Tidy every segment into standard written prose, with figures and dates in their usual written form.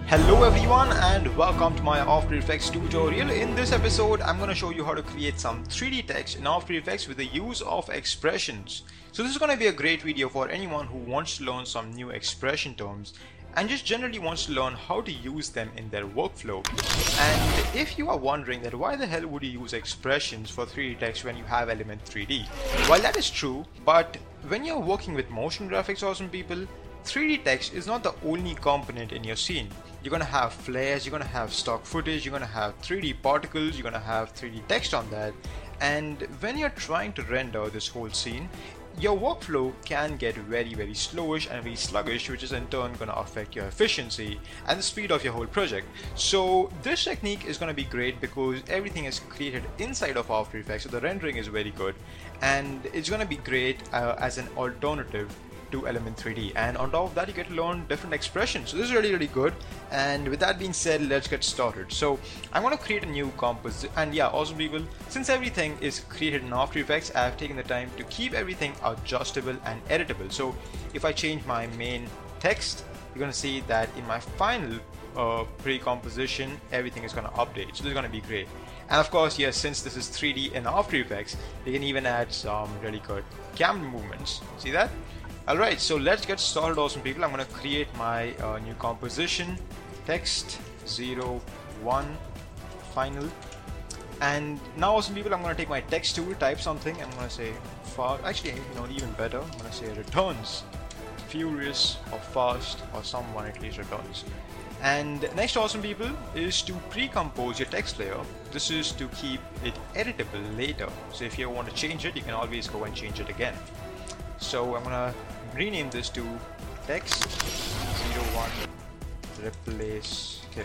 Hello everyone and welcome to my After Effects tutorial. In this episode I'm going to show you how to create some 3D text in After Effects with the use of expressions. So this is going to be a great video for anyone who wants to learn some new expression terms and just generally wants to learn how to use them in their workflow. And if you are wondering that why the hell would you use expressions for 3D text when you have Element 3D? While that is true, but when you're working with motion graphics, awesome people, 3D text is not the only component in your scene. You're gonna have flares, you're gonna have stock footage, you're gonna have 3D particles, you're gonna have 3D text on that. And when you're trying to render this whole scene, your workflow can get very slowish and very sluggish, which is in turn gonna affect your efficiency and the speed of your whole project. So this technique is gonna be great because everything is created inside of After Effects, so the rendering is very good, and it's gonna be great as an alternative to Element 3D, and on top of that you get to learn different expressions. So this is really good. And with that being said, let's get started. So I'm going to create a new composition, and yeah, awesome people, since everything is created in After Effects, I have taken the time to keep everything adjustable and editable. So if I change my main text, you're going to see that in my final pre-composition everything is going to update. So this is going to be great. And of course, yes, since this is 3D in After Effects, you can even add some really good camera movements. See that? Alright, so let's get started, awesome people. I'm going to create my new composition, text 0, 1, final. And now, awesome people, I'm going to take my text tool, type something. I'm going to say even better, I'm going to say returns, furious or fast, or someone at least returns. And next, awesome people, is to pre-compose your text layer. This is to keep it editable later. So if you want to change it, you can always go and change it again. So I'm gonna rename this to text 01 replace here.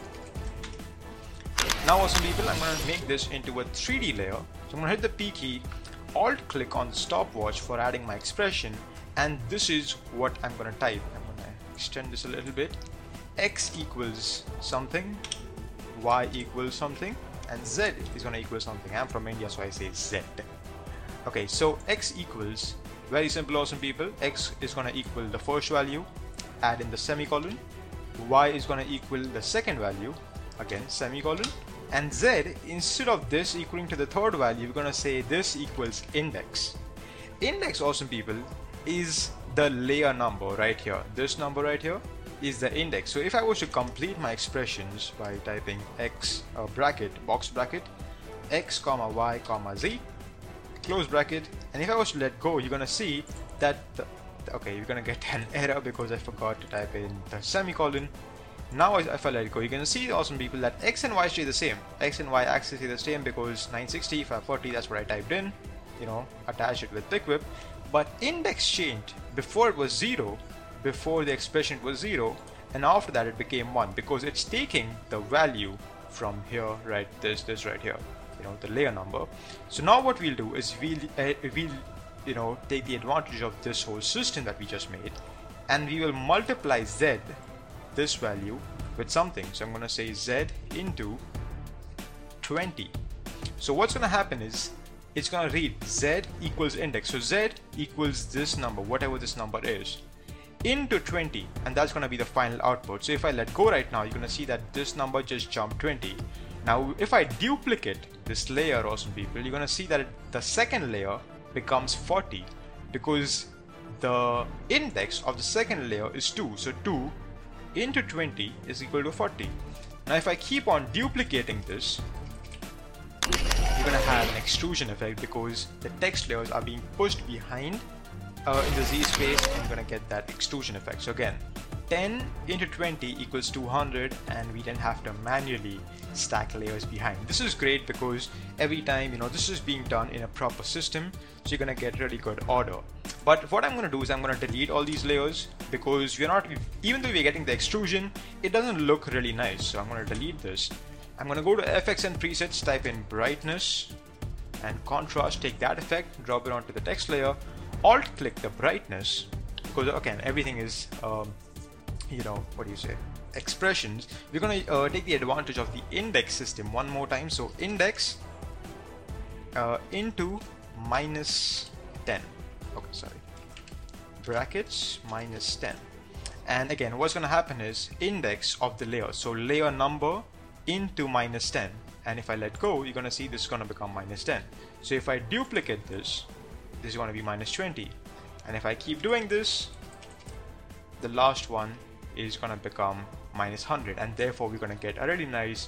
Now, awesome people, I'm gonna make this into a 3D layer. So I'm gonna hit the P key, alt click on the stopwatch for adding my expression, and this is what I'm gonna type. I'm gonna extend this a little bit. X equals something, Y equals something, and Z is gonna equal something. I'm from India, so I say Z. Okay, so X equals, very simple, awesome people. X is going to equal the first value, add in the semicolon. Y is going to equal the second value, again semicolon. And Z, instead of this equaling to the third value, we're going to say this equals index. Index, awesome people, is the layer number right here. This number right here is the index. So if I was to complete my expressions by typing X bracket, box bracket, X comma Y comma Z, close bracket, and if I was to let go, you're gonna see that you're gonna get an error because I forgot to type in the semicolon. Now if I let go, you're gonna see, awesome people, that X and Y stay the same. X and Y axis stay the same because 960, 540, that's what I typed in, attach it with PickWhip. But index changed. Before it was 0, before the expression was 0, and after that it became 1 because it's taking the value from here, right, this right here, the layer number. So now what we'll do is we'll take the advantage of this whole system that we just made, and we will multiply Z, this value, with something. So I'm going to say Z into 20. So what's going to happen is it's going to read Z equals index. So Z equals this number, whatever this number is, into 20, and that's going to be the final output. So if I let go right now, you're going to see that this number just jumped 20. Now if I duplicate this layer, awesome people, you're going to see that the second layer becomes 40 because the index of the second layer is 2. So 2 into 20 is equal to 40. Now if I keep on duplicating this, you're going to have an extrusion effect because the text layers are being pushed behind in the Z space, and you're going to get that extrusion effect. So again, 10 into 20 equals 200, and we then have to manually stack layers behind. This is great because every time, this is being done in a proper system, so you're going to get really good order. But what I'm going to do is I'm going to delete all these layers because even though we're getting the extrusion, it doesn't look really nice. So I'm going to delete this. I'm going to go to FX and presets, type in brightness and contrast, take that effect, drop it onto the text layer, alt click the brightness, because again everything is expressions. We're going to take the advantage of the index system one more time. So index into -10, brackets -10, And again, what's going to happen is index of the layer, so layer number into -10, and if I let go, you're going to see this is going to become -10. So if I duplicate this, this is going to be -20, and if I keep doing this, the last one is going to become -100, and therefore we're going to get a really nice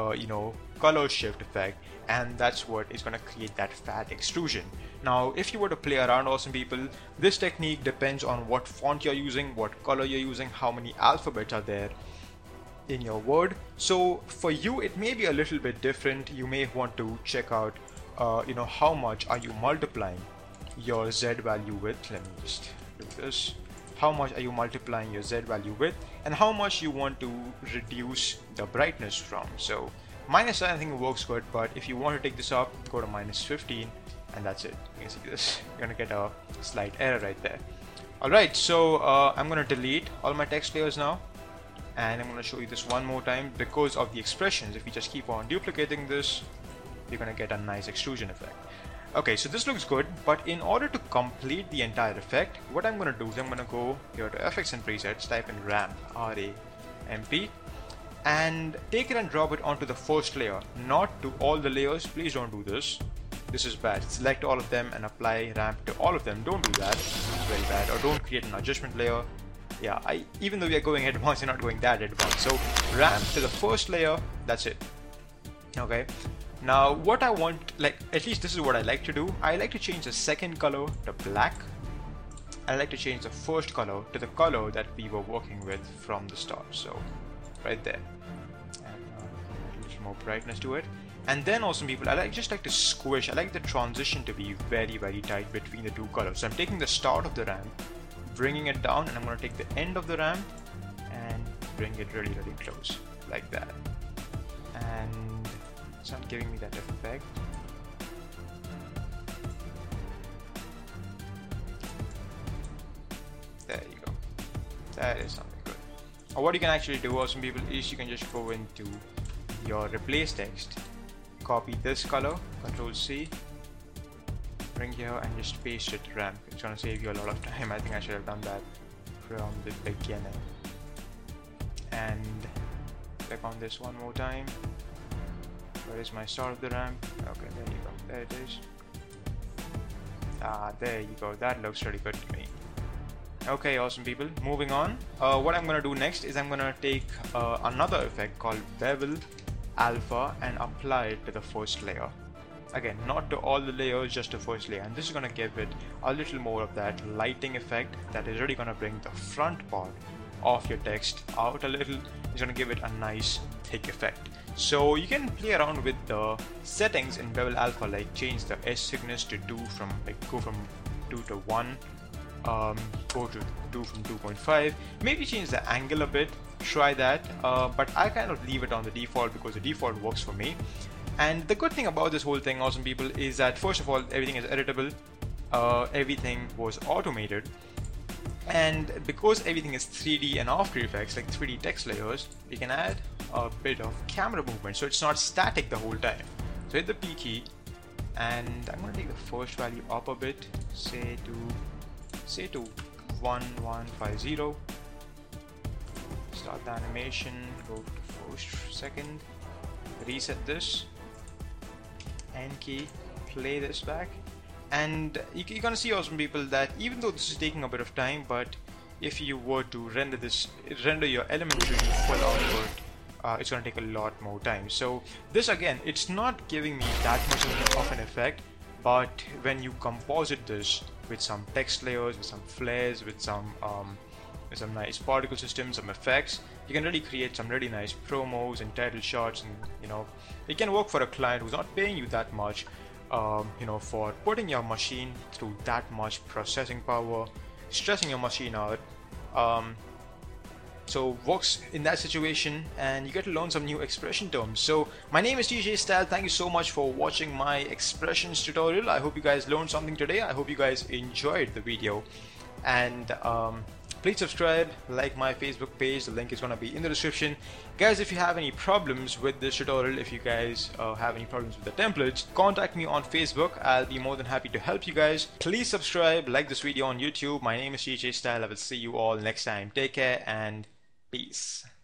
color shift effect, and that's what is going to create that fat extrusion. Now if you were to play around, awesome people, this technique depends on what font you're using, what color you're using, how many alphabets are there in your word. So for you it may be a little bit different. You may want to check out how much are you multiplying your Z value with. Let me just do this. How much are you multiplying your Z value with, and how much you want to reduce the brightness from. So minus I think works good, but if you want to take this up, go to -15, and that's it. You can see this, you're gonna get a slight error right there. Alright, so I'm gonna delete all my text layers now, and I'm gonna show you this one more time because of the expressions. If you just keep on duplicating this, you're gonna get a nice extrusion effect. Okay, so this looks good, but in order to complete the entire effect, what I'm going to do is I'm going to go here to FX and presets, type in ramp, R-A-M-P, and take it and drop it onto the first layer, not to all the layers. Please don't do this. This is bad. Select all of them and apply ramp to all of them. Don't do that. It's very bad. Or don't create an adjustment layer. Yeah, even though we are going advanced, you're not going that advanced. So ramp to the first layer, that's it. Okay. Now what I want, at least this is what I like to do. I like to change the second color to black. I like to change the first color to the color that we were working with from the start. So right there, and a little more brightness to it. And then awesome people, I just like to squish. I like the transition to be very, very tight between the two colors. So I'm taking the start of the ramp, bringing it down, and I'm going to take the end of the ramp and bring it really, really close like that. And it's not giving me that effect. There you go. That is something good. Or what you can actually do, awesome people, is you can just go into your replace text, copy this color, Control C, bring here and just paste it to ramp. It's gonna save you a lot of time. I think I should have done that from the beginning. And click on this one more time. Where is my start of the ramp? Okay, there you go. There it is. There you go. That looks really good to me. Okay, awesome people. Moving on. What I'm gonna do next is I'm gonna take another effect called Bevel Alpha and apply it to the first layer. Again, not to all the layers, just the first layer. And this is gonna give it a little more of that lighting effect that is really gonna bring the front part of your text out a little. It's gonna give it a nice thick effect. So you can play around with the settings in Bevel Alpha, like change the edge thickness to 2 from go from 2 to 1, go to 2 from 2.5, maybe change the angle a bit, try that, but I kind of leave it on the default because the default works for me. And the good thing about this whole thing, awesome people, is that first of all, everything is editable, everything was automated, and because everything is 3D and After Effects, like 3D text layers, we can add a bit of camera movement, so it's not static the whole time. So hit the P key, and I'm going to take the first value up a bit, say to 1150. Start the animation, go to first second, reset this, N key, play this back. And you're gonna see, awesome people, that even though this is taking a bit of time, but if you were to render your element 3D full output, it's gonna take a lot more time. So this, again, it's not giving me that much of an effect, but when you composite this with some text layers, with some flares, with some nice particle systems, some effects, you can really create some really nice promos and title shots, and it can work for a client who's not paying you that much, for putting your machine through that much processing power, stressing your machine out. So works in that situation, and you get to learn some new expression terms. So my name is TJ Style. Thank you so much for watching my expressions tutorial. I hope you guys learned something today. I hope you guys enjoyed the video, and Please subscribe, like my Facebook page, the link is going to be in the description. Guys, if you have any problems with this tutorial, if you guys have any problems with the templates, contact me on Facebook. I'll be more than happy to help you guys. Please subscribe, like this video on YouTube. My name is CJ Style. I will see you all next time. Take care and peace.